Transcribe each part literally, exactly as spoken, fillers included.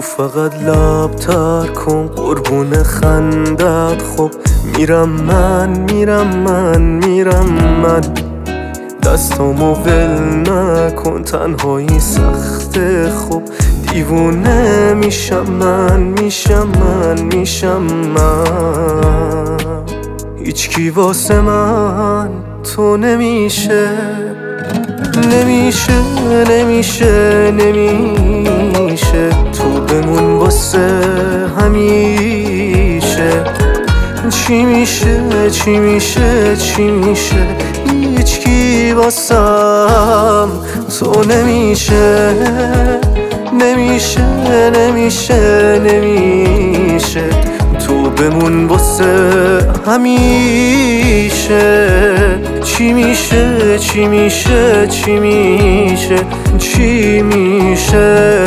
فقط لب تر کن قربون خندت. خب میرم من میرم من میرم من، دستامو ول نکن تنهایی سخته. خب دیوونه میشم من میشم من میشم من، هیچکی واسه من تو نمیشه نمیشه نمیشه نمیشه، تو بمون واسه همیشه. چی میشه چی میشه چی میشه، هیچکی واسم تو نمیشه نمیشه نمیشه نمیشه، تو بمون واسه همیشه. چی میشه چی میشه چی میشه چی میشه.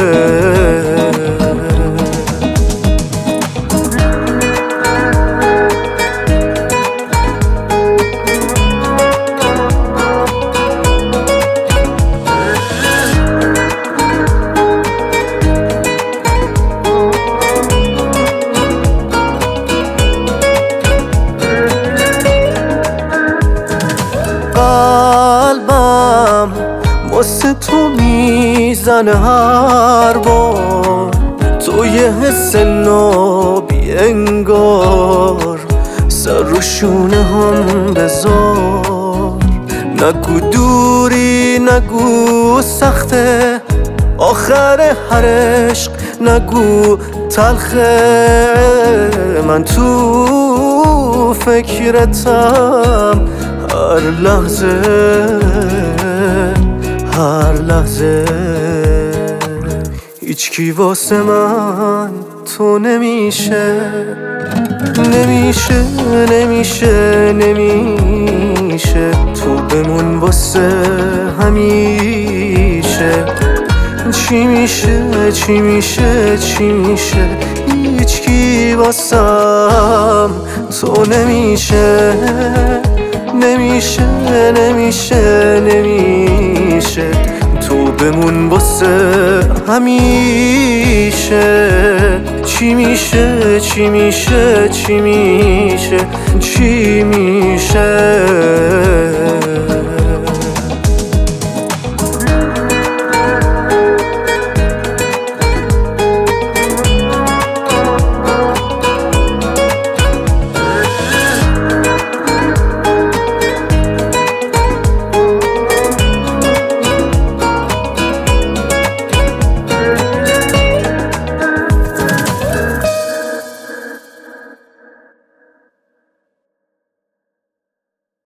قلبم واسه تو میزنه هر بار، تو یه حس نابی انگار. سر رو شونه هم بذار، نگو دوری نگو سخته، آخر هر عشق نگو تلخه. من تو فکرتم هر لحظه هر لحظه، هیچکی واسه من تو نمیشه نمیشه نمیشه نمیشه، تو بمون واسه همیشه. چی میشه چی میشه چی میشه، هیچکی واسم تو نمیشه نمیشه نمیشه نمیشه، تو بمون واسه همیشه. چی میشه چی میشه چی میشه چی میشه.